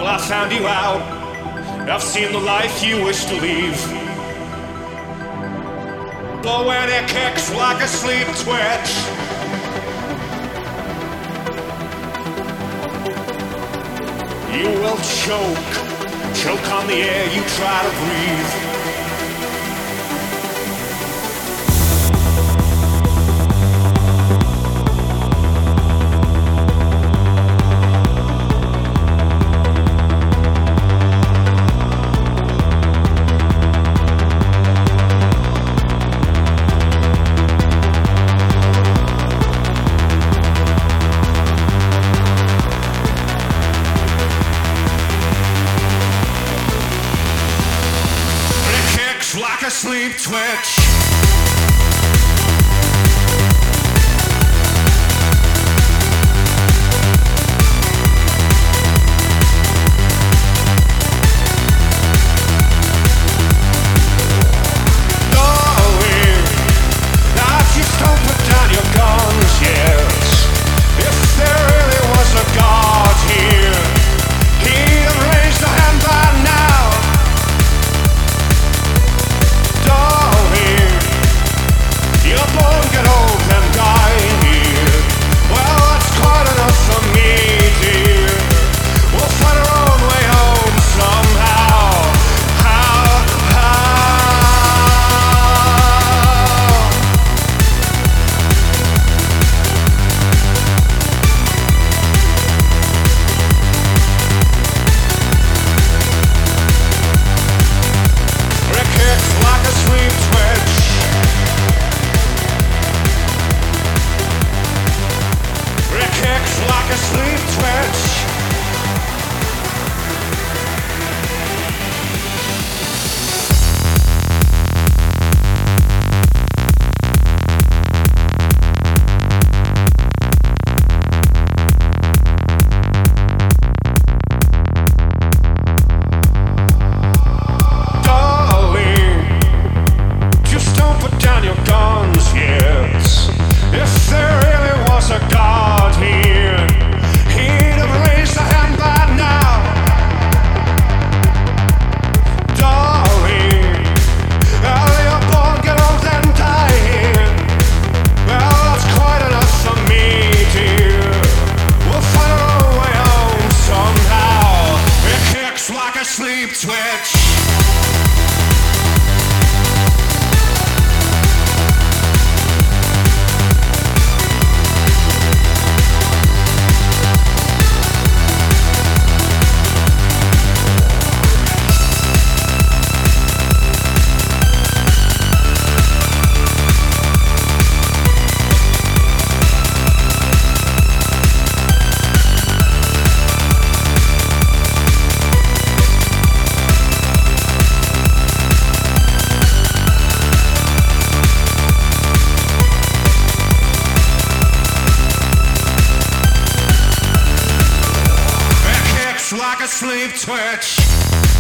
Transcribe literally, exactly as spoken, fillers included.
Well, I found you out. I've seen the life you wish to leave. But when it kicks like a sleep twitch, you will choke, choke on the air you try to breathe. Like a sleep twitch. Like a sleep twitch. Darling, just don't put down your guns yet. If there really was a God here, he'd have raised a hand by now. Darling, early or born, get old and die here. Well, that's quite enough for me, dear. We'll find our own way home somehow. It kicks like a sleep twitch. Like a sleep twitch.